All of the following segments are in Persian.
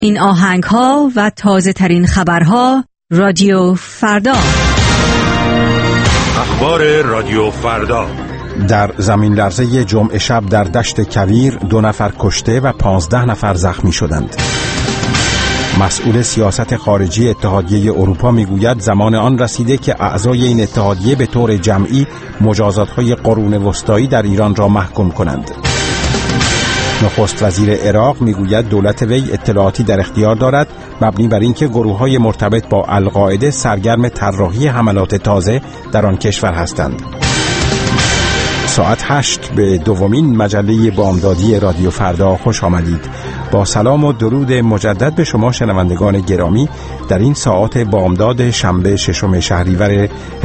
این آهنگ‌ها و تازه ترین خبرها رادیو فردا. اخبار رادیو فردا. در زمین لرزه جمعه شب در دشت کویر 2 نفر کشته و 15 نفر زخمی شدند. مسئول سیاست خارجی اتحادیه اروپا میگوید زمان آن رسیده که اعضای این اتحادیه به طور جمعی مجازات‌های قرون وسطایی در ایران را محکوم کنند. نخست وزیر عراق میگوید دولت وی اطلاعاتی در اختیار دارد مبنی بر اینکه گروه‌های مرتبط با القاعده سرگرم طراحی حملات تازه در آن کشور هستند. ساعت 8 به دومین مجله بامدادی رادیو فردا خوش آمدید. با سلام و درود مجدد به شما شنوندگان گرامی در این ساعت بامداد شنبه 6 شهریور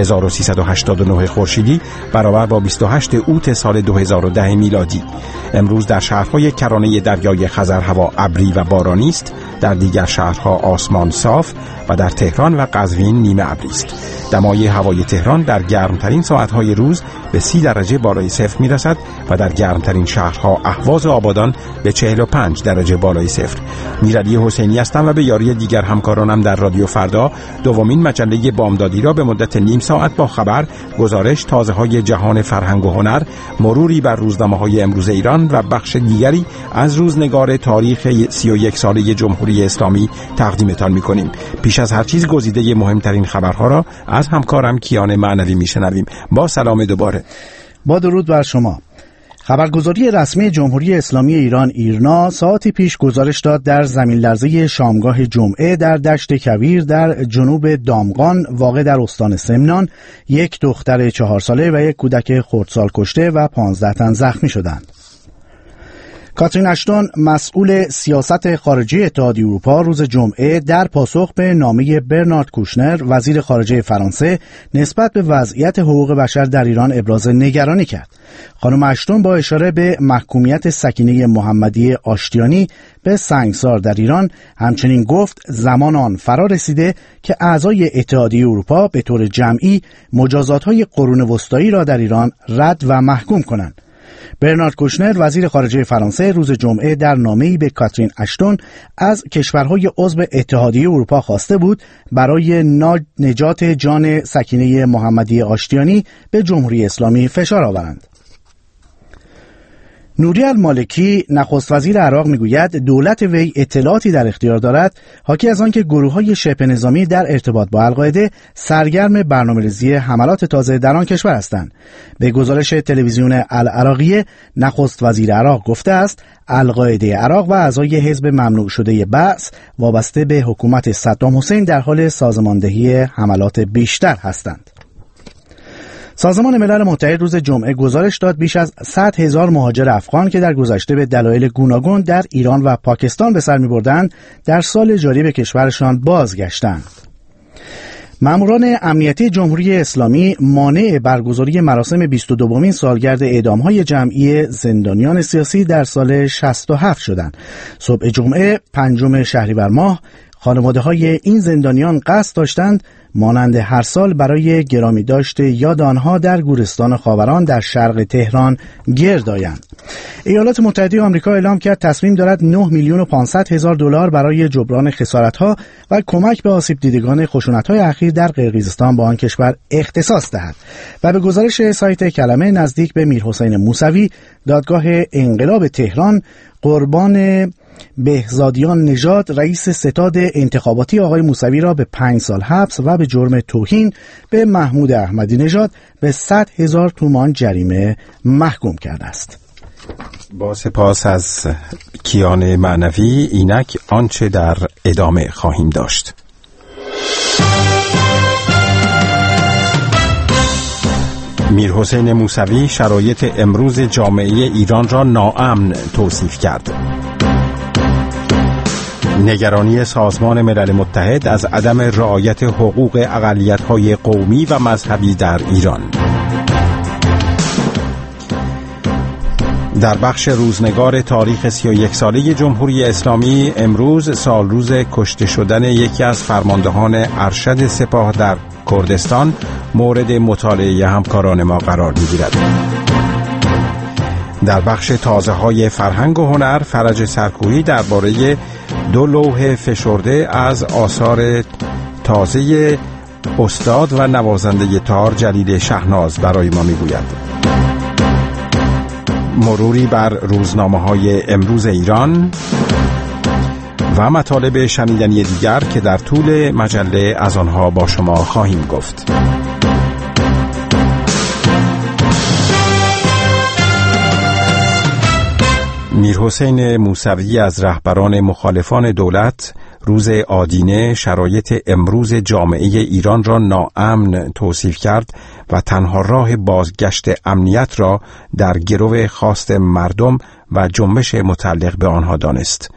1389 خورشیدی برابر با 28 اوت سال 2010 میلادی. امروز در شهرهای کرانه دریای خزر هوا ابری و بارانی است، در دیگر شهرها آسمان صاف و در تهران و قزوین نیمه ابری است. دمای هوای تهران در گرمترین ساعتهای روز به 30 درجه بالای صفر میرسد و در گرمترین شهرها اهواز و آبادان به 45 درجه بالای صفر. میرعلی حسینی هستم و به یاری دیگر همکارانم در رادیو فردا دومین مجله بامدادی را به مدت نیم ساعت با خبر، گزارش، تازه‌های جهان فرهنگ و هنر، مروری بر روزنامه‌های امروز ایران و بخش دیگری از روزنگار تاریخ 31 ساله جمهوری اسلامی تقدیمتان می‌کنیم. پیش از هر چیز گزیده مهمترین خبرها را از همکارم کیان معنوی میشنویم. با سلام دوباره. با درود بر شما. خبرگزاری رسمی جمهوری اسلامی ایران ایرنا ساعتی پیش گزارش داد در زمین لرزه شامگاه جمعه در دشت کویر در جنوب دامغان واقع در استان سمنان 1 دختر 4 ساله و 1 کودک خردسال کشته و 15 تن زخمی شدند. کاترین اشتون مسئول سیاست خارجی اتحادیه اروپا روز جمعه در پاسخ به نامه برنارد کوشنر وزیر خارجه فرانسه نسبت به وضعیت حقوق بشر در ایران ابراز نگرانی کرد. خانم اشتون با اشاره به محکومیت سکینه محمدی آشتیانی به سنگسار در ایران همچنین گفت زمان آن فرا رسیده که اعضای اتحادیه اروپا به طور جمعی مجازات‌های قرون وسطایی را در ایران رد و محکوم کنند. برنارد کوشنر وزیر خارجه فرانسه روز جمعه در نامه‌ای به کاترین اشتون از کشورهای عضو اتحادیه اروپا خواسته بود برای نجات جان سکینه محمدی آشتیانی به جمهوری اسلامی فشار آورند. نوری المالکی نخست وزیر عراق میگوید دولت وی اطلاعاتی در اختیار دارد حاکی از آنکه گروه‌های شبه نظامی در ارتباط با القاعده سرگرم برنامه‌ریزی حملات تازه در آن کشور هستند. به گزارش تلویزیون العراقیه نخست وزیر عراق گفته است القاعده عراق و اعضای حزب ممنوع شده بعث وابسته به حکومت صدام حسین در حال سازماندهی حملات بیشتر هستند. سازمان ملل متحد روز جمعه گزارش داد بیش از 100,000 مهاجر افغان که در گذشته به دلایل گوناگون در ایران و پاکستان به سر می‌بردند در سال جاری به کشورشان بازگشتند. ماموران امنیتی جمهوری اسلامی مانع برگزاری مراسم 22مین سالگرد اعدام‌های جمعی زندانیان سیاسی در سال 67 شدند. صبح جمعه 5 شهریور ماه خانواده‌های این زندانیان قصد داشتند مانند هر سال برای گرامی داشت یاد آنها در گورستان خاوران در شرق تهران گرد آیند. ایالات متحده آمریکا اعلام کرد تصمیم دارد 9,500,000 دلار برای جبران خسارت‌ها و کمک به آسیب دیدگان خشونت‌های اخیر در قرقیزستان با آن کشور اختصاص دهد. و به گزارش سایت کلمه نزدیک به میرحسین موسوی دادگاه انقلاب تهران قربان بهزادیان نژاد رئیس ستاد انتخاباتی آقای موسوی را به 5 سال حبس و به جرم توهین به محمود احمدی نژاد به 100,000 تومان جریمه محکوم کرده است. با سپاس از کیان معنوی. اینک آنچه در ادامه خواهیم داشت. میرحسین موسوی شرایط امروز جامعه ایران را ناامن توصیف کرد. نگرانی سازمان ملل متحد از عدم رعایت حقوق اقلیت‌های قومی و مذهبی در ایران. در بخش روزنگار تاریخ 31 ساله جمهوری اسلامی امروز سالروز کشته شدن یکی از فرماندهان ارشد سپاه در کردستان مورد مطالعه همکاران ما قرار می‌گیرد. در بخش تازه‌های فرهنگ و هنر فرج سرکویی درباره 2 لوح فشرده از آثار تازه استاد و نوازنده تار جلیل شهناز برای ما میگوید. مروری بر روزنامه‌های امروز ایران و مطالب شنیدنی دیگر که در طول مجله از آنها با شما خواهیم گفت. میرحسین موسوی از رهبران مخالفان دولت روز آدینه شرایط امروز جامعه ایران را ناامن توصیف کرد و تنها راه بازگشت امنیت را در گرو خواست مردم و جنبش متعلق به آنها دانست.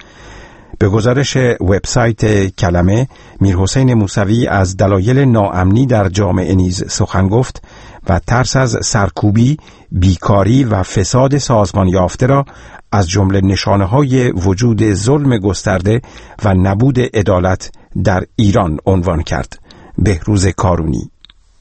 به گزارش وبسایت کلمه، میرحسین موسوی از دلایل ناامنی در جامعه نیز سخن گفت و ترس از سرکوبی، بیکاری و فساد سازمان یافته را از جمله نشانه‌های وجود ظلم گسترده و نبود عدالت در ایران عنوان کرد. بهروز کارونی.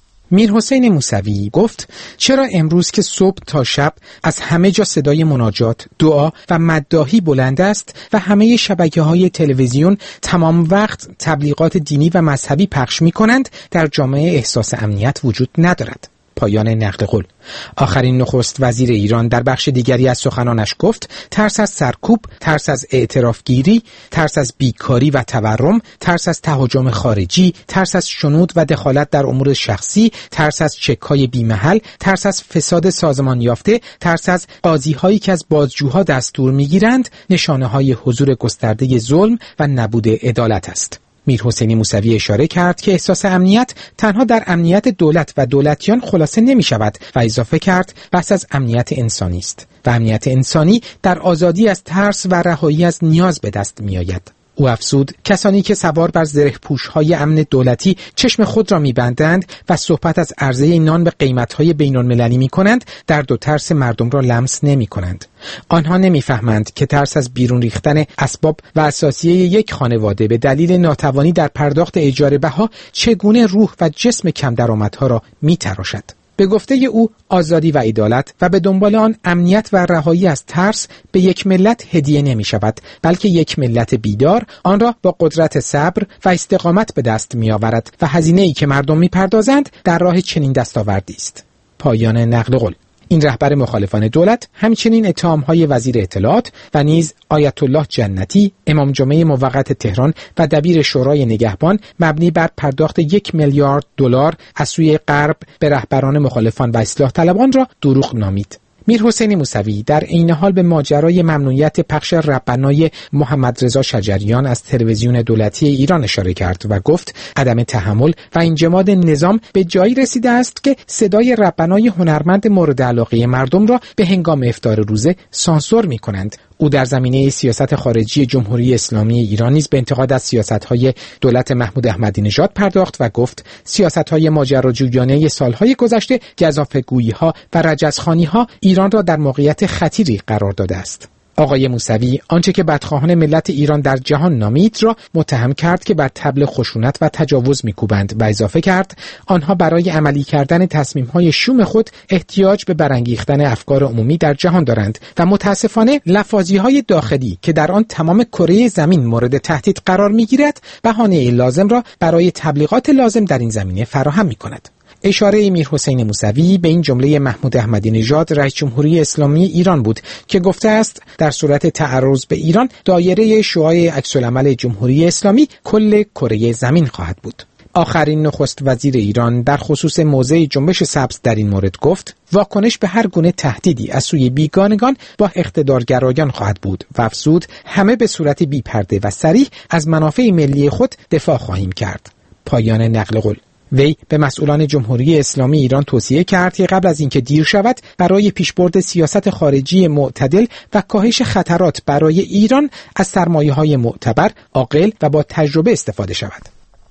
میرحسین موسوی گفت چرا امروز که صبح تا شب از همه جا صدای مناجات، دعا و مداحی بلند است و همه شبکه‌های تلویزیون تمام وقت تبلیغات دینی و مذهبی پخش می‌کنند، در جامعه احساس امنیت وجود ندارد. پایان نقل قول. آخرین نخست وزیر ایران در بخش دیگری از سخنانش گفت ترس از سرکوب، ترس از اعترافگیری، ترس از بیکاری و تورم، ترس از تهاجم خارجی، ترس از شنود و دخالت در امور شخصی، ترس از چک‌های بی‌محل، ترس از فساد سازمان یافته، ترس از قاضی‌هایی که از بازجوها دستور می‌گیرند، نشانه‌های حضور گسترده ظلم و نبود عدالت است. میرحسین موسوی اشاره کرد که احساس امنیت تنها در امنیت دولت و دولتیان خلاصه نمی شود و اضافه کرد بحث از امنیت انسانی است و امنیت انسانی در آزادی از ترس و رهایی از نیاز به دست می آید. او افزود کسانی که سوار بر زره‌پوش‌های امن دولتی چشم خود را می‌بندند و صحبت از عرضه نان به قیمت‌های بین‌المللی می‌کنند، درد و ترس مردم را لمس نمی‌کنند. آنها نمی‌فهمند که ترس از بیرون ریختن اسباب و اساسیه یک خانواده به دلیل ناتوانی در پرداخت اجاره بها چگونه روح و جسم کم درآمدها را می‌تراشد. به گفته او آزادی و عدالت و به دنبال آن امنیت و رهایی از ترس به یک ملت هدیه نمی شود، بلکه یک ملت بیدار آن را با قدرت صبر و استقامت به دست می آورد و هزینه‌ای که مردم می پردازند در راه چنین دستاوردی است. پایان نقل قول. این رهبر مخالفان دولت همچنین اتهام‌های وزیر اطلاعات و نیز آیت الله جنتی، امام جمعه موقت تهران و دبیر شورای نگهبان مبنی بر پرداخت 1 میلیارد دلار از سوی غرب به رهبران مخالفان و اصلاح طلبان را دروغ نامید. میرحسین موسوی در عین حال به ماجرای ممنوعیت پخش ربنای محمد رضا شجریان از تلویزیون دولتی ایران اشاره کرد و گفت عدم تحمل و انجماد نظام به جایی رسیده است که صدای ربنای هنرمند مورد علاقه مردم را به هنگام افطار روزه سانسور می‌کنند. او در زمینه سیاست خارجی جمهوری اسلامی ایران نیز به انتقاد از سیاست‌های دولت محمود احمدی نژاد پرداخت و گفت سیاست‌های ماجراجویانه سال‌های گذشته گزافه‌گویی‌ها و رجزخوانی‌ها ایران را در موقعیت خطیری قرار داده است. آقای موسوی آنچه که بدخواهان ملت ایران در جهان نامید را متهم کرد که بر طبل خشونت و تجاوز می‌کوبند و اضافه کرد آنها برای عملی کردن تصمیم‌های شوم خود احتیاج به برانگیختن افکار عمومی در جهان دارند و متاسفانه لفاظی‌های داخلی که در آن تمام کره زمین مورد تهدید قرار می‌گیرد بهانه لازم را برای تبلیغات لازم در این زمینه فراهم می‌کند. اشاره میرحسین موسوی به این جمله محمود احمدی نژاد رئیس جمهوری اسلامی ایران بود که گفته است در صورت تعرض به ایران دایره شعاع عکس‌العمل جمهوری اسلامی کل کره زمین خواهد بود. آخرین نخست وزیر ایران در خصوص موضع جنبش سبز در این مورد گفت واکنش به هر گونه تهدیدی از سوی بیگانگان با اقتدارگرایان خواهد بود و افزود همه به صورت بی‌پرده و صریح از منافع ملی خود دفاع خواهیم کرد. پایان نقل قول. وی به مسئولان جمهوری اسلامی ایران توصیه کرد که قبل از اینکه دیر شود برای پیشبرد سیاست خارجی معتدل و کاهش خطرات برای ایران از سرمایه‌های معتبر، عاقل و با تجربه استفاده شود.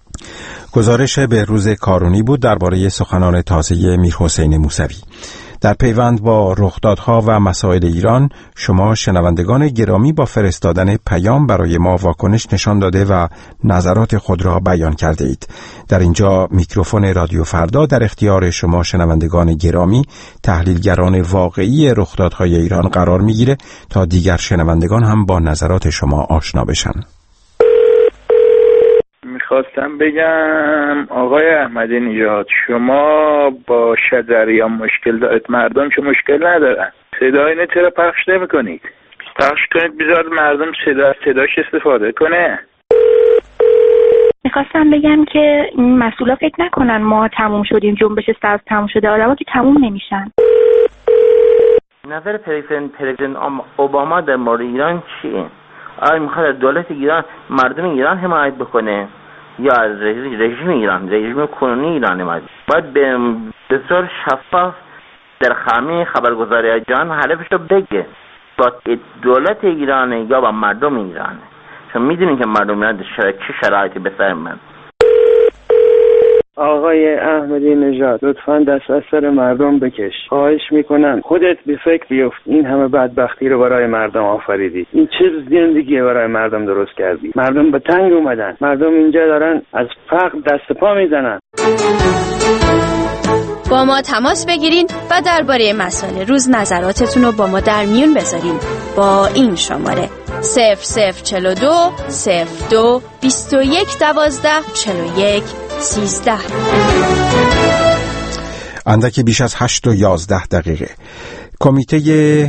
گزارش بهروز کارونی بود درباره سخنان تازه میرحسین موسوی. در پیوند با رخدادها و مسائل ایران شما شنوندگان گرامی با فرستادن پیام برای ما واکنش نشان داده و نظرات خود را بیان کرده اید. در اینجا میکروفون رادیو فردا در اختیار شما شنوندگان گرامی تحلیلگران واقعی رخدادهای ایران قرار میگیره تا دیگر شنوندگان هم با نظرات شما آشنا بشن. میخواستم بگم آقای احمدی نژاد، شما با شجریان مشکل دارید، مردم که مشکل ندارن. صدای اینو چرا پخش نمی کنید؟ پخش کنید بذار مردم صداش استفاده کنه. میخواستم بگم که این مسئولا فکر نکنن ما تموم شدیم، جنبش سبز تموم شده، آدما که تموم نمیشن. نظر پرزیدنت اوباما در مورد ایران چیه؟ آیا میخواد از دولت ایران، مردم ایران حمایت بکنه یا از رژیم ایران، رژیم کنونی ایران حمایت؟ باید به بسیار شفاف در همه خبرگزاری جهان هدفش رو بگه، با دولت ایرانه یا با مردم ایرانه، چون میدونین که مردم ایران چه شرایطی به سر من. آقای احمدی نژاد لطفاً دست از سر مردم بکش، خواهش میکنم خودت به فکر بیفت. این همه بدبختی رو برای مردم آفریدی، این چه زندگی برای مردم درست کردی؟ مردم به تنگ اومدن، مردم اینجا دارن از فقر دست پا میزنن. با ما تماس بگیرین و درباره مسائل روز نظراتتون رو با ما در میون بذارین با این شماره 0042 02 21 12 41 13. اندکی بیش از 8 و 11 دقیقه کمیته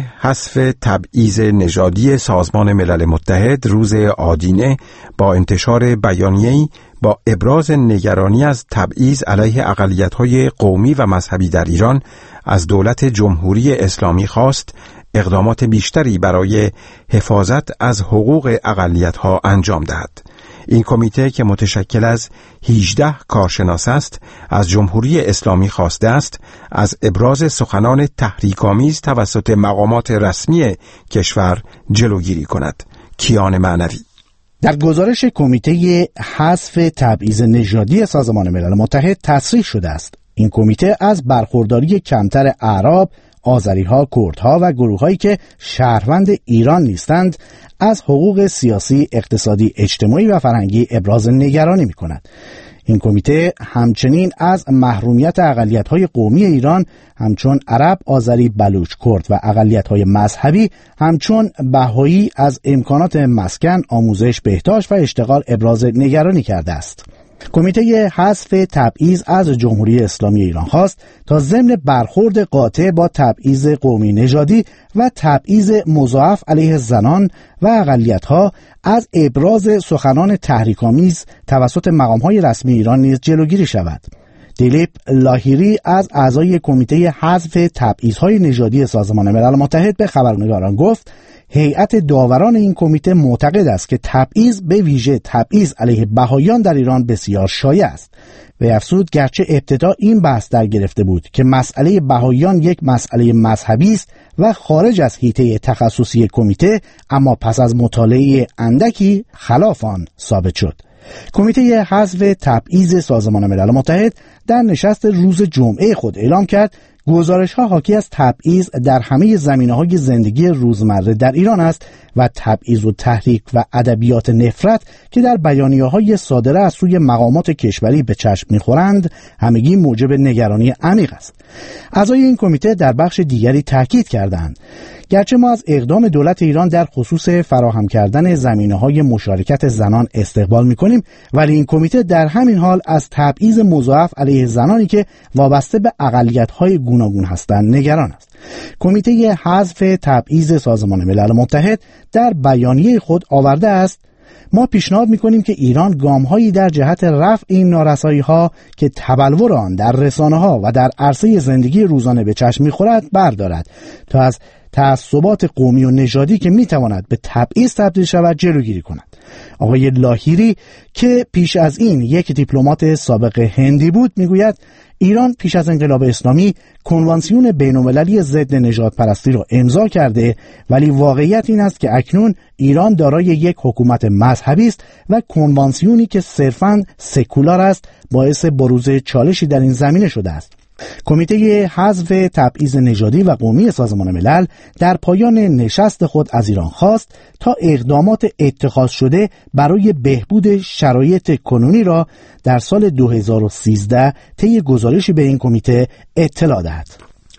حذف تبعیض نژادی سازمان ملل متحد روز آدینه با انتشار بیانیه‌ای با ابراز نگرانی از تبعیض علیه اقلیت‌های قومی و مذهبی در ایران از دولت جمهوری اسلامی خواست اقدامات بیشتری برای حفاظت از حقوق اقلیت‌ها انجام دهد. این کمیته که متشکل از 18 کارشناس است، از جمهوری اسلامی خواسته است از ابراز سخنان تحریک‌آمیز توسط مقامات رسمی کشور جلوگیری کند. کیان معنوی. در گزارش کمیته حذف تبعیض نژادی سازمان ملل متحد تصریح شده است این کمیته از برخورداری کمتر اعراب، آذری‌ها، کردها و گروه‌هایی که شهروند ایران نیستند از حقوق سیاسی، اقتصادی، اجتماعی و فرهنگی ابراز نگرانی می‌کند. این کمیته همچنین از محرومیت اقلیت‌های قومی ایران همچون عرب، آذری، بلوچ، کرد و اقلیت‌های مذهبی همچون بهایی از امکانات مسکن، آموزش، بهداشت و اشتغال ابراز نگرانی کرده است. کمیته حذف تبعیض از جمهوری اسلامی ایران خواست تا ضمن برخورد قاطع با تبعیض قومی نژادی و تبعیض مضاعف علیه زنان و اقلیت‌ها از ابراز سخنان تحریک‌آمیز توسط مقام‌های رسمی ایران نیز جلوگیری شود. دیلیپ لاهیری از اعضای کمیته حذف تبعیض‌های نژادی سازمان ملل متحد به خبرنگاران گفت هیئت داوران این کمیته معتقد است که تبعیض، به ویژه تبعیض علیه بهائیان در ایران بسیار شایع است. و افزود گرچه ابتدا این بحث در گرفته بود که مسئله بهائیان یک مسئله مذهبی است و خارج از حیطه تخصصی کمیته، اما پس از مطالعه اندکی خلاف آن ثابت شد. کمیته حذف تبعیض سازمان ملل متحد در نشست روز جمعه خود اعلام کرد گزارش‌ها حاکی از تبعیض در همه زمینه‌های زندگی روزمره در ایران است و تبعیض و تحریک و ادبیات نفرت که در بیانیه‌های صادره از سوی مقامات کشوری به چشم می‌خورند همگی موجب نگرانی عمیق است. اعضای این کمیته در بخش دیگری تاکید کردند گرچه ما از اقدام دولت ایران در خصوص فراهم کردن زمینه‌های مشارکت زنان استقبال می‌کنیم، ولی این کمیته در همین حال از تبعیض مضاعف علیه زنانی که وابسته به اقلیت‌های گوناگون هستند نگران است. کمیته حذف تبعیض سازمان ملل متحد در بیانیه خود آورده است ما پیشنهاد می‌کنیم که ایران گام‌هایی در جهت رفع این نارسایی‌ها که تبلور آن در رسانه‌ها و در عرصه زندگی روزانه به چشم می‌خورد بردارد تا از تعصبات قومی و نژادی که می‌تواند به تبعیض تبدیل شود جلوگیری کند. آقای لاهیری که پیش از این یک دیپلمات سابق هندی بود میگوید ایران پیش از انقلاب اسلامی کنوانسیون بین‌المللی ضد نژادپرستی را امضا کرده، ولی واقعیت این است که اکنون ایران دارای یک حکومت مذهبی است و کنوانسیونی که صرفاً سکولار است باعث بروز چالشی در این زمینه شده است. کمیته حذف تبعیض نژادی و قومی سازمان ملل در پایان نشست خود از ایران خواست تا اقدامات اتخاذ شده برای بهبود شرایط کنونی را در سال 2013 طی گزارشی به این کمیته اطلاع دهد.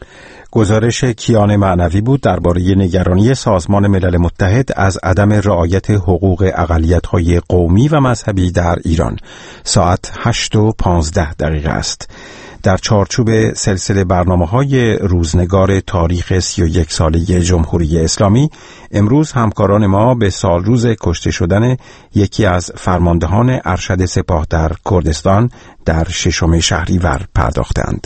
گزارش کیان معنوی بود درباره نگرانی سازمان ملل متحد از عدم رعایت حقوق اقلیت‌های قومی و مذهبی در ایران. ساعت 8:15 است. در چارچوب سلسله برنامه‌های روزنگار تاریخ 31 ساله جمهوری اسلامی، امروز همکاران ما به سالروز کشته شدن یکی از فرماندهان ارشد سپاه در کردستان در 6 شهریور پرداختند.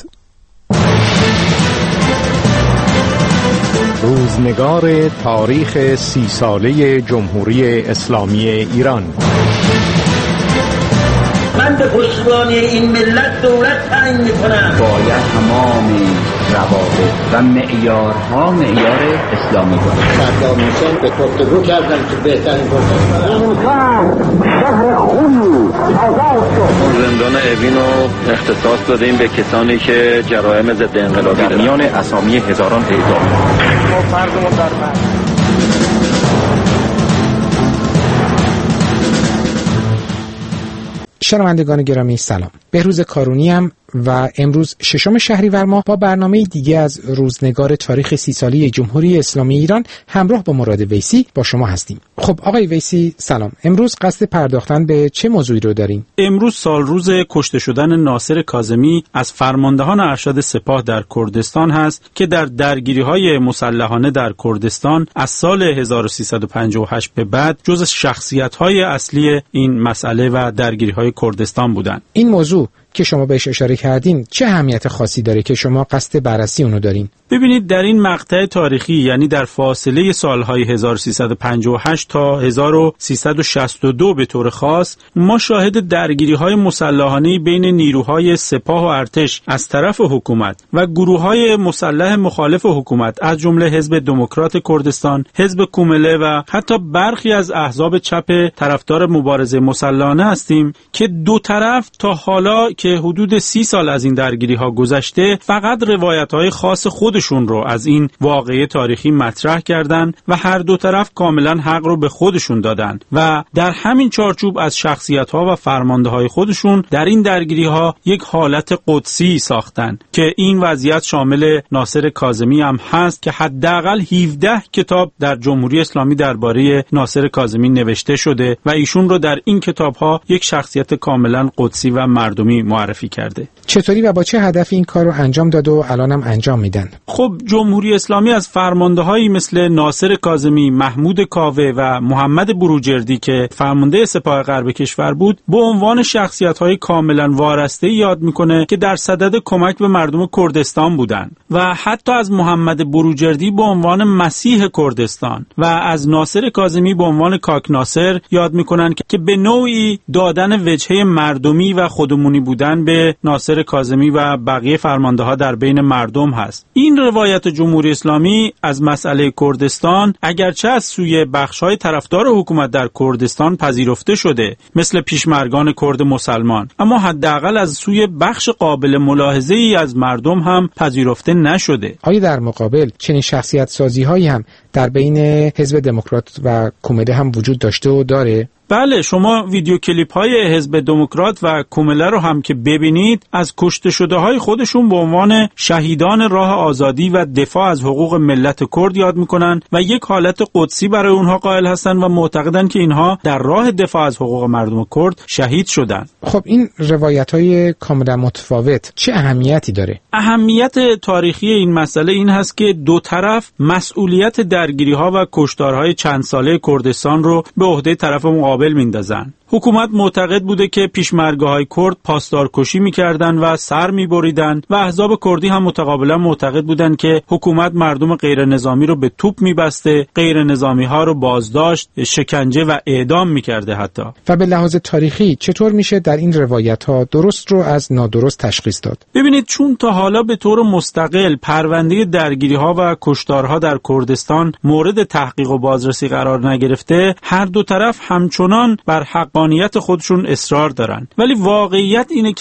روزنگار تاریخ 30 ساله جمهوری اسلامی ایران. من به پشتیبانی این ملت دولت تعیین می‌کنم. باید تمام روابط و معیارها معیار اسلامی باشد. صدام حسین به گفتگو کردن که بهترین فرصت این شهر خونی آزاد شد. زندان اوین رو اختصاص دادیم به کسانی که جرایم ضد انقلابی در میان اسامی هزاران اعدام. مردم در شنوندگان گرامی سلام. بهروز کارونیم و امروز 6 شهریور ماه با برنامه دیگه از روزنگار تاریخ 30 ساله جمهوری اسلامی ایران همراه با مراد ویسی با شما هستیم. خب آقای ویسی سلام. امروز قصد پرداختن به چه موضوعی رو داریم؟ امروز سالروز کشته شدن ناصر کاظمی از فرماندهان ارشد سپاه در کردستان هست که در درگیری‌های مسلحانه در کردستان از سال 1358 به بعد جز شخصیت‌های اصلی این مسئله و درگیری‌های کردستان بودند. این موضوع که شما بهش اشاره کردین چه اهمیت خاصی داره که شما قصد بررسی اونو دارین؟ ببینید در این مقطع تاریخی، یعنی در فاصله سالهای 1358 تا 1362 به طور خاص، ما شاهد درگیری‌های مسلحانه بین نیروهای سپاه و ارتش از طرف حکومت و گروه‌های مسلح مخالف حکومت از جمله حزب دموکرات کردستان، حزب کومله و حتی برخی از احزاب چپ طرفدار مبارزه مسلحانه هستیم که دو طرف تا حالا که حدود 30 سال از این درگیری‌ها گذشته فقط روایت‌های خاص خودشون رو از این واقعه تاریخی مطرح کردند و هر دو طرف کاملا حق رو به خودشون دادن و در همین چارچوب از شخصیت‌ها و فرمانده‌های خودشون در این درگیری‌ها یک حالت قدسی ساختن که این وضعیت شامل ناصر کاظمی هم هست که حداقل 17 کتاب در جمهوری اسلامی درباره ناصر کاظمی نوشته شده و ایشون رو در این کتاب‌ها یک شخصیت کاملا قدسی و مردمی معرفی کرده. چطوری و با چه هدفی این کار رو انجام داد و الانم انجام میدن؟ خب جمهوری اسلامی از فرماندهایی مثل ناصر کاظمی، محمود کاوه و محمد بروجردی که فرمانده سپاه غرب کشور بود به عنوان شخصیت‌های کاملا وارسته یاد میکنه که در صدد کمک به مردم کردستان بودن و حتی از محمد بروجردی به عنوان مسیح کردستان و از ناصر کاظمی به عنوان کاک ناصر یاد میکنن که به نوعی دادن وجهه مردمی و خودمونی بودن به ناصر کاظمی و بقیه فرمانده‌ها در بین مردم هست. این روایت جمهوری اسلامی از مسئله کردستان اگرچه از سوی بخش‌های طرفدار حکومت در کردستان پذیرفته شده مثل پیشمرگان کرد مسلمان، اما حداقل از سوی بخش قابل ملاحظه‌ای از مردم هم پذیرفته نشده. آیا در مقابل چنین شخصیت سازی‌هایی هم در بین حزب دموکرات و کومله هم وجود داشته و داره؟ بله، شما ویدیو کلیپ های حزب دموکرات و کومله رو هم که ببینید از کشته شده های خودشون به عنوان شهیدان راه آزادی و دفاع از حقوق ملت کرد یاد میکنن و یک حالت قدسی برای اونها قائل هستن و معتقدن که اینها در راه دفاع از حقوق مردم کرد شهید شدن. خب این روایت های کاملا متفاوت چه اهمیتی داره؟ اهمیت تاریخی این مسئله این هست که دو طرف مسئولیت درگیری ها و کشتارهای چند ساله کردستان رو به عهده طرف مقابل میندازن. حکومت معتقد بوده که پیشمرگه‌های کرد پاسدارکشی می‌کردند و سر می‌بریدند و احزاب کردی هم متقابلا معتقد بودند که حکومت مردم غیر نظامی رو به توپ می‌بسته، غیر نظامی‌ها رو بازداشت، شکنجه و اعدام می‌کرده حتی. و به لحاظ تاریخی چطور میشه در این روایت‌ها درست رو از نادرست تشخیص داد؟ ببینید، چون تا حالا به طور مستقل پرونده درگیری‌ها و کشتارها در کردستان مورد تحقیق و بازرسی قرار نگرفته، هر دو طرف همچنان بر حقانیت خودشون اصرار دارن. ولی واقعیت اینه که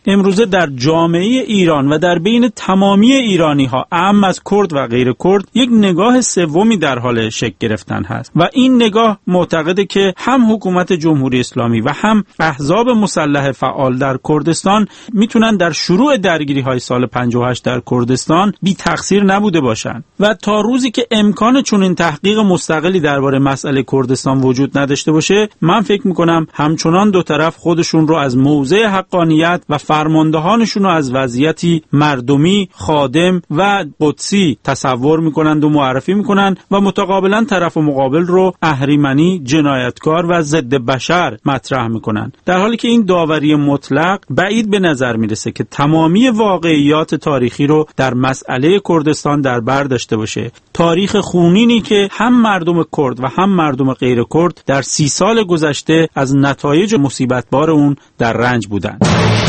امروزه در جامعه ایران و در بین تمامی ایرانی ها، اعم از کرد و غیر کرد، یک نگاه سومی در حال شکل گرفتن هست و این نگاه معتقده که هم حکومت جمهوری اسلامی و هم احزاب مسلح فعال در کردستان میتونن در شروع درگیری های سال 58 در کردستان بی تقصیر نبوده باشند و تا روزی که امکان چنین تحقیق مستقلی درباره مسئله کردستان وجود نداشته باشه، من فکر میکنم همچنان دو طرف خودشون رو از موضع حقانیت و فرماندهانشون رو از وضعیتی مردمی، خادم و قدسی تصور میکنند و معرفی میکنند و متقابلا طرف مقابل رو اهریمنی، جنایتکار و ضد بشر مطرح میکنند، در حالی که این داوری مطلق بعید به نظر میرسه که تمامی واقعیات تاریخی رو در مسئله کردستان در بر داشته باشه. تاریخ خونینی که هم مردم کرد و هم مردم غیر کرد در 30 سال گذشته از نتایج مصیبتبار اون در رنج بودند.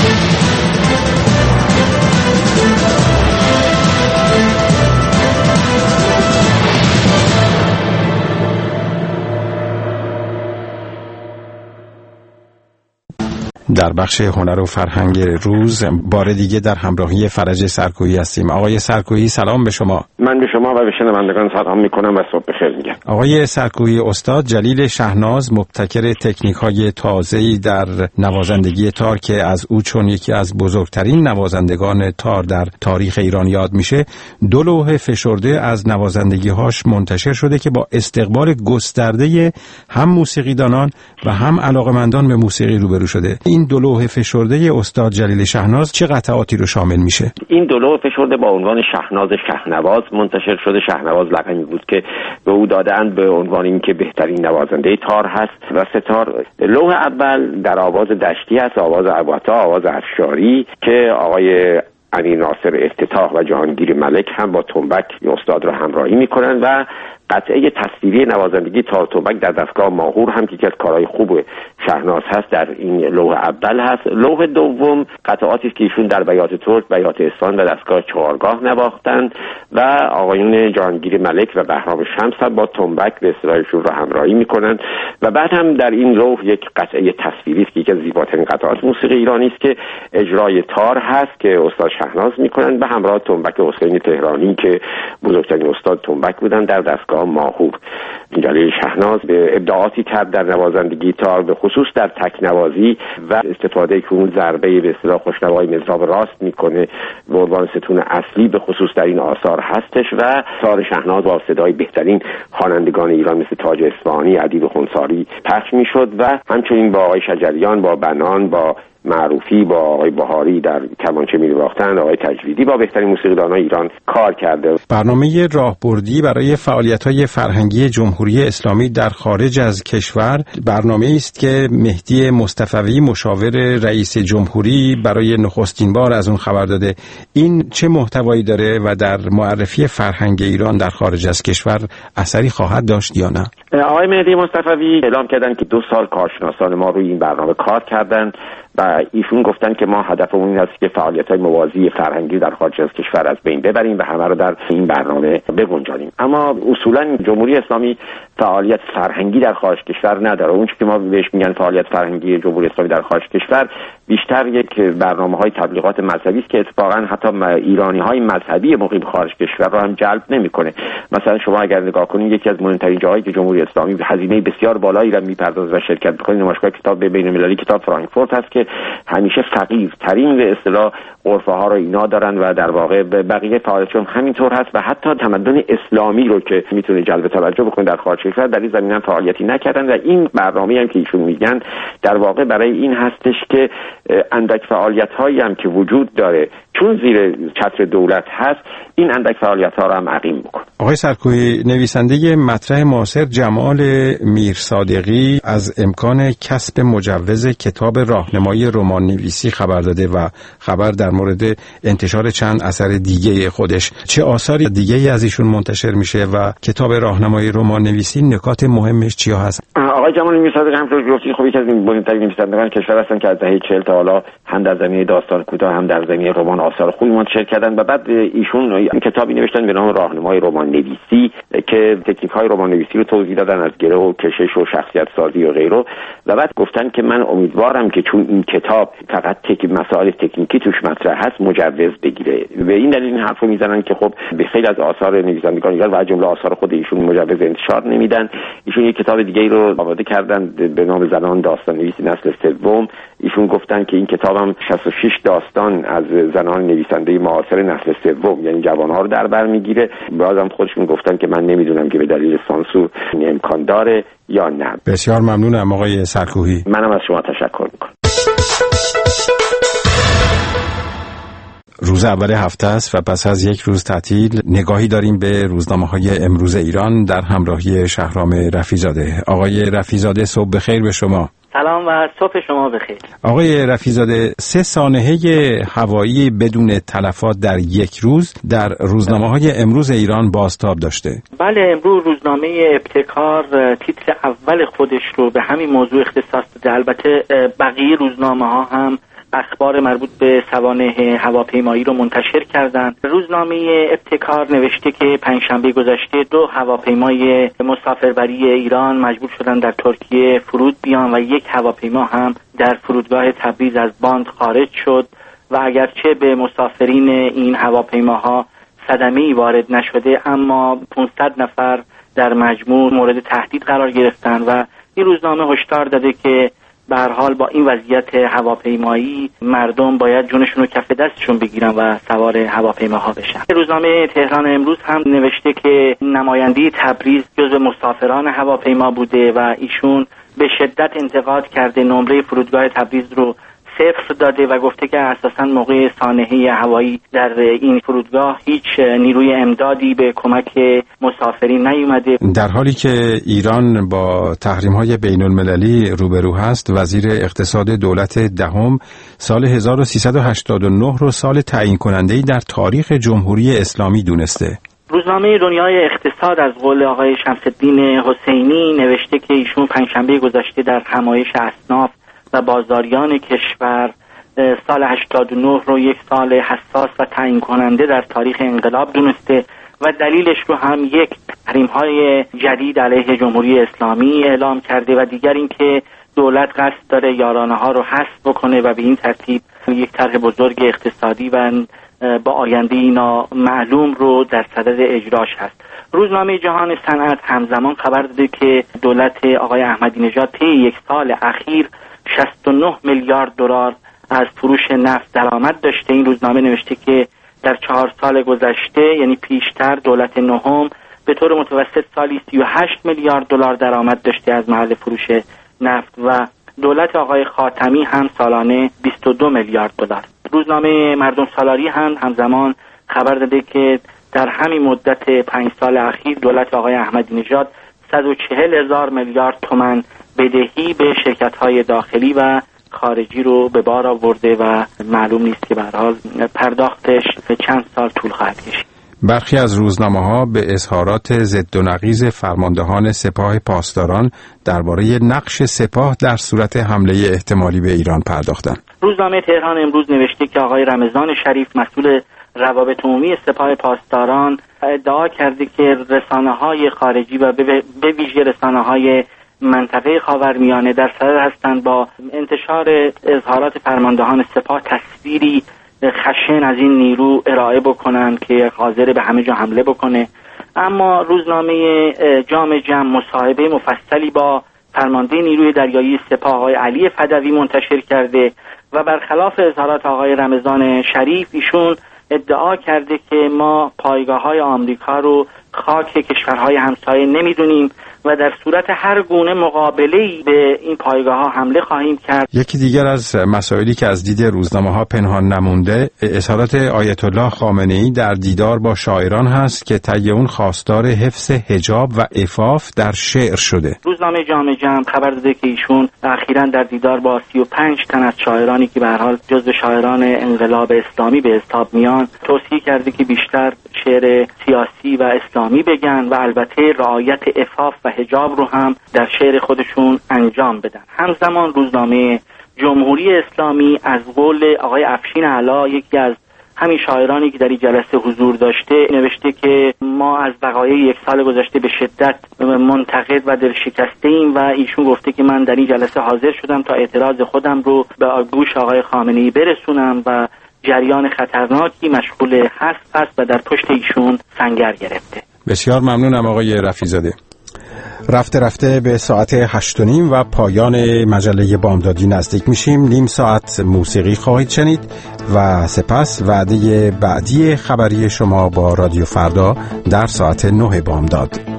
در بخش هنر و فرهنگ روز بار دیگه در همراهی فرج سرکویی هستیم. آقای سرکویی سلام به شما. من به شما و به شنوندگان سلام میکنم و صبح بخیر میگم. آقای سرکویی، استاد جلیل شهناز مبتکر تکنیک‌های تازه‌ای در نوازندگی تار که از او چون یکی از بزرگترین نوازندگان تار در تاریخ ایران یاد میشه، 2 لوح فشرده از نوازندگی‌هاش منتشر شده که با استقبال گسترده هم موسیقیدانان و هم علاقه‌مندان به موسیقی روبرو شده. این 2 لوح فشرده استاد جلیل شهناز چه قطعاتی رو شامل میشه؟ این 2 لوح فشرده با عنوان شهناز شهنواز منتشر شده. شهنواز لقبی بود که به او دادند به عنوان اینکه بهترین نوازنده تار هست و ستار. لوح اول در آواز دشتی است، آواز اباتا، آواز افشاری که آقای امیر ناصر افتتاح و جهانگیر ملک هم با تنبک استاد را همراهی میکنند و قطعه تصویری نوازندگی تار تنبک در دستگاه ماهور هم که یکی از کارهای خوب شهناز هست در این لوح اول هست. لوح دوم قطعاتی است که ایشون در بیات ترک، بیات اصفهان و دستگاه چهارگاه نواختند و آقایون جهانگیر ملک و بهرام شمس هم با تنبک به اصطلاحشون را همراهی میکنند و بعد هم در این لوح یک قطعه تصویری است که یکی از زیباترین قطعات موسیقی ایرانی است که اجرای تار هست که استاد شهناز میکنند به همراه تنبک حسین تهرانی که بزرگترین استاد تنبک بودند در دستگاه ماهور. جلیل شهناز به ابداعاتی کرد در نوازندگی تار، به خصوص در تکنوازی و استفاده که اون ضربه به اصطلاح خوشنوای مضراب راست میکنه به عنوان ستون اصلی به خصوص در این آثار هستش و تار شهناز با صدای بهترین خوانندگان ایران مثل تاج اصفهانی، ادیب خونساری پخش میشد و همچنین با آقای شجریان، با بنان، با معروفی، با آقای بهاری در کمانچه می‌نواختند، آقای تجویدی با بهترین موسیقیدانان ایران کار کرده. برنامه راهبردی برای فعالیت‌های فرهنگی جمهوری اسلامی در خارج از کشور برنامه‌ای است که مهدی مصطفوی مشاور رئیس جمهوری برای نخستین بار از اون خبر داده. این چه محتوایی داره و در معرفی فرهنگ ایران در خارج از کشور اثری خواهد داشت یا نه؟ آقای مهدی مصطفوی اعلام کردن که 2 سال کارشناسان ما روی این برنامه کار کردن و ایشون گفتن که ما هدفمون این است که فعالیت‌های موازی فرهنگی در خارج از کشور از بین ببریم و همه رو در این برنامه بگنجانیم. اما اصولا جمهوری اسلامی فعالیت فرهنگی در خارج کشور نداره. اون چیزی که ما بهش میگن فعالیت فرهنگی جمهوری اسلامی در خارج کشور بیشتر یک برنامه‌های تبلیغات مذهبی است که اتفاقا حتی ایرانی‌های مذهبی مقیم خارج کشور رو هم جلب نمی‌کنه. مثلا شما اگر نگاه کنید یکی از مهمترین جاهایی که جمهوری اسلامی هزینه بسیار بالایی را می‌پردازه و شرکت می‌کنه نمایشگاه کتاب بین‌المللی کتاب فرانکفورت هست که همیشه فقیرترین به اصطلاح غرفه ها رو اینا دارن و در واقع بقیه فعالیتشون همینطور هست و حتی تمدن اسلامی رو که میتونه جلب توجه بکنه در خارج کشور در این زمینه فعالیتی نکردن و این برنامه‌ای هم که ایشون میگن در واقع برای این هستش که اندک فعالیت‌هایی هم که وجود داره چون زیر چتر دولت هست این اندک فعالیت‌ها رو هم عقیم بکنه. آقای سرکویی، نویسنده مطرح معاصر جمال میرصادقی از امکان کسب مجوز کتاب راهنمای رمان نویسی خبر داده و خبر در مورد انتشار چند اثر دیگه خودش. چه آثاری دیگه از ایشون منتشر میشه و کتاب راهنمای رمان نویسی نکات مهمش چیا هست؟ آقای جمال میرصادقی همونطور گفتید خب یکی از مهمترین نویسندگان کشور هستن که از دهه 40 تا حالا هم در زمینه داستان کوتاه هم در زمینه رمان رمان آثار خوبی منتشر کردن و بعد ایشون این کتابی نوشتن به نام راهنمای رمان نویسی که تکنیک‌های رمان نویسی رو توضیح دادن از گره و کشش و شخصیت سازی و غیره. و بعد گفتن که من امیدوارم که چون این کتاب فقط مسائل تکنیکی توش مطرح هست مجوز بگیره. به این دلیل این حرفو میزنن که خب به خیلی از آثار نویسندگان دیگر و از جمله آثار خود ایشون مجوز انتشار نمیدن. ایشون یک کتاب دیگه ای رو آماده کردن به نام زنان داستان نویسی نسل سوم. ایشون گفتن که این کتابم 66 داستان از زنان نویسنده معاصر نسل سوم یعنی جوان‌ها رو در بر میگیره. بازم خودشون گفتن که من نمیدونم که به دلیل سانسور این امکان داره یا نه. بسیار ممنونم آقای سرکوهی. منم از شما تشکر میکنم. روز اول هفته است و پس از یک روز تعطیل نگاهی داریم به روزنامه‌های امروز ایران در همراهی شهرام رفیع‌زاده. آقای رفیع‌زاده صبح بخیر به شما. سلام و صبح شما بخیر. آقای رفیع‌زاده 3 سانحه هوایی بدون تلفات در یک روز در روزنامه‌های امروز ایران بازتاب داشته. بله، امروز روزنامه ابتکار تیتر اول خودش رو به همین موضوع اختصاص داده. البته بقیه روزنامه‌ها هم اخبار مربوط به سوانح هواپیمایی رو منتشر کردند. روزنامه ابتکار نوشته که پنجشنبه گذشته 2 هواپیمای مسافربری ایران مجبور شدن در ترکیه فرود بیان و 1 هواپیما هم در فرودگاه تبریز از باند خارج شد و اگرچه به مسافرین این هواپیماها صدمه‌ای وارد نشده اما 500 نفر در مجموع مورد تهدید قرار گرفتند و این روزنامه هشدار داده که به هر حال با این وضعیت هواپیمایی مردم باید جونشون رو کف دستشون بگیرن و سوار هواپیماها بشن. روزنامه تهران امروز هم نوشته که نماینده تبریز جزو مسافران هواپیما بوده و ایشون به شدت انتقاد کرده، نمره فرودگاه تبریز رو 0 داده و گفته که اساساً موقع سانحه هوایی در این فرودگاه هیچ نیروی امدادی به کمک مسافرین نیومده. در حالی که ایران با تحریم‌های بین‌المللی روبرو هست، وزیر اقتصاد دولت دهم سال 1389 رو سال تعیین کننده‌ای در تاریخ جمهوری اسلامی دونسته. روزنامه دنیای اقتصاد از قول آقای شمس‌الدین حسینی نوشته که ایشون پنجشنبه گذشته در همایش اصناف و بازاریان کشور سال 89 رو یک سال حساس و تعیین کننده در تاریخ انقلاب دونسته و دلیلش رو هم یک تحریم‌های جدید علیه جمهوری اسلامی اعلام کرده و دیگر اینکه دولت قصد داره یارانه‌ها رو حذف بکنه و به این ترتیب یک طرح بزرگ اقتصادی و با آینده اینا معلوم رو در صدد اجراش هست. روزنامه جهان صنعت همزمان خبر داده که دولت آقای احمدی نژاد طی یک سال اخیر 69 میلیارد دلار از فروش نفت درآمد داشته. این روزنامه نوشته که در 4 سال گذشته یعنی پیشتر دولت نهم به طور متوسط سالی 38 میلیارد دلار درآمد داشته از محل فروش نفت و دولت آقای خاتمی هم سالانه 22 میلیارد دلار. روزنامه مردم سالاری هم همزمان خبر داده که در همین مدت 5 سال اخیر دولت آقای احمدی نژاد 140,000 میلیارد تومان بدهی به شرکت‌های داخلی و خارجی رو به بار آورده و معلوم نیست که به هر حال پرداختش چند سال طول خواهد کشید. برخی از روزنامه‌ها به اظهارات ضد و نقیض فرماندهان سپاه پاسداران درباره نقش سپاه در صورت حمله احتمالی به ایران پرداختند. روزنامه تهران امروز نوشته که آقای رمضان شریف مسئول روابط عمومی سپاه پاسداران ادعا کرده که رسانه‌های خارجی و به ویژه رسانه‌های منطقه خاورمیانه در صدد هستند با انتشار اظهارات فرماندهان سپاه تصویری خشن از این نیرو ارائه بکنن که حاضر به همه جا حمله بکنه. اما روزنامه جام جم مصاحبه مفصلی با فرمانده نیروی دریایی سپاه آقای علی فدوی منتشر کرده و برخلاف اظهارات آقای رمضان شریف ایشون ادعا کرده که ما پایگاه‌های آمریکا رو خاک کشورهای همسایه نمیدونیم و در صورت هر گونه مقابله‌ای به این پایگاه‌ها حمله خواهیم کرد. یکی دیگر از مسائلی که از دید روزنامه‌ها پنهان نمونده اظهارات آیت الله خامنه‌ای در دیدار با شاعران هست که طی اون خواستار حفظ حجاب و عفاف در شعر شده. روزنامه جام جم خبر داده که ایشون اخیراً در دیدار با 35 تن از شاعرانی که به هر حال جزو شاعران انقلاب اسلامی به حساب میان توصیه کرده که بیشتر شعر سیاسی و اسلامی بگن و البته رعایت عفاف و حجاب رو هم در شعر خودشون انجام بدن. همزمان روزنامه جمهوری اسلامی از قول آقای افشین علا یکی از همین شاعرانی که در این جلسه حضور داشته نوشته که ما از وقایع 1 سال گذشته به شدت منتقد و دلشکسته ایم و ایشون گفته که من در این جلسه حاضر شدم تا اعتراض خودم رو به گوش آقای خامنه‌ای برسونم و جریان خطرناکی مشغول هست و در پشت ایشون سنگر گرفته. بسیار ممنونم آقای رفیع‌زاده. رفته رفته به ساعت 8:30 و پایان مجله بامدادی نزدیک میشیم. نیم ساعت موسیقی خواهید شنید و سپس وعده بعدی خبری شما با رادیو فردا در ساعت 9 بامداد.